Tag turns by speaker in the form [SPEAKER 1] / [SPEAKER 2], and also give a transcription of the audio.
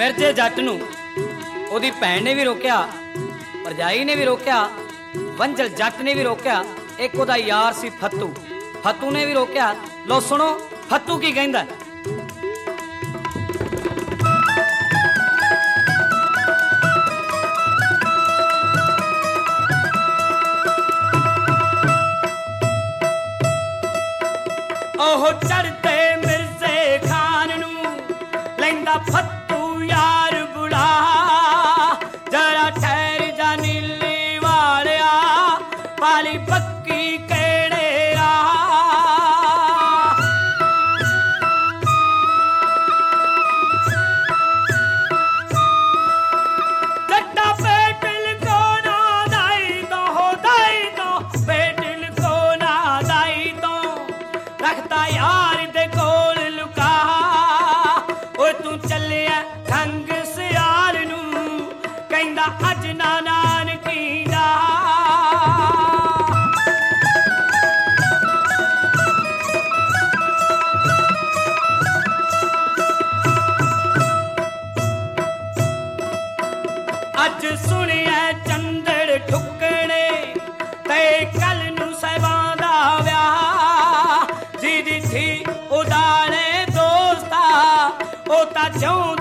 [SPEAKER 1] ਮਿਰਜ਼ੇ ਜੱਟ ਨੂੰ ਉਹਦੀ ਭੈਣ ਨੇ ਵੀ ਰੋਕਿਆ, ਭਰਜਾਈ ਨੇ ਵੀ ਰੋਕਿਆ, ਵੰਜਲ ਜੱਟ ਨੇ ਵੀ ਰੋਕਿਆ, ਇੱਕ ਉਹਦਾ ਯਾਰ ਸੀ ਫੱਤੂ, ਫੱਤੂ ਨੇ ਵੀ ਰੋਕਿਆ। ਲੋ ਸੁਣੋ ਫੱਤੂ ਕੀ ਕਹਿੰਦਾ। ਉਹ ਚੜ੍ਹਦੇ ਮਿਰਜ਼ੇ ਖਾਨ ਨੂੰ ਲੈਂਦਾ ਫੱਤੂ ਯਾਰ ਬੁਲਾ, ਜਰਾ ਠਹਿਰ ਜਾ ਨੀਲੀ ਵਾਲਿਆ, ਪਾਲੀ ਪੱਕੀ ਕਿਹੜੇ ਰਾਹ। ਜੱਟਾ ਬੇਟਲ ਕੋ ਨਾ ਦਾਈ ਤੋਂ, ਦਾਈ ਤੋਂ ਬੇਟਲ ਕੋ ਨਾ ਦਾਈ ਤੋਂ, ਰੱਖਦਾ ਯਾਰ ਦੇ ਕੋਲ ਲੁਕਾ। ਓਏ ਤੂੰ ਚੱਲਿਆ ਸੰਗ ਸਿਆਲ ਨੂੰ, ਕਹਿੰਦਾ ਅੱਜ ਨਾ ਨਾਨਕੀ ਦਾ। ਅੱਜ ਸੁਣਿਆ ਚੰਦੜ ਠੁੱਕਣੇ ਤੇ ਕੱਲ ਨੂੰ ਸਾਹਿਬਾਂ ਦਾ ਵਿਆਹ। ਜਿਹਦੀ ਥੀ ਉਡਾਲੇ ਦੋਸਤਾ ਉਹ ਤਾਂ ਜਿਉਂ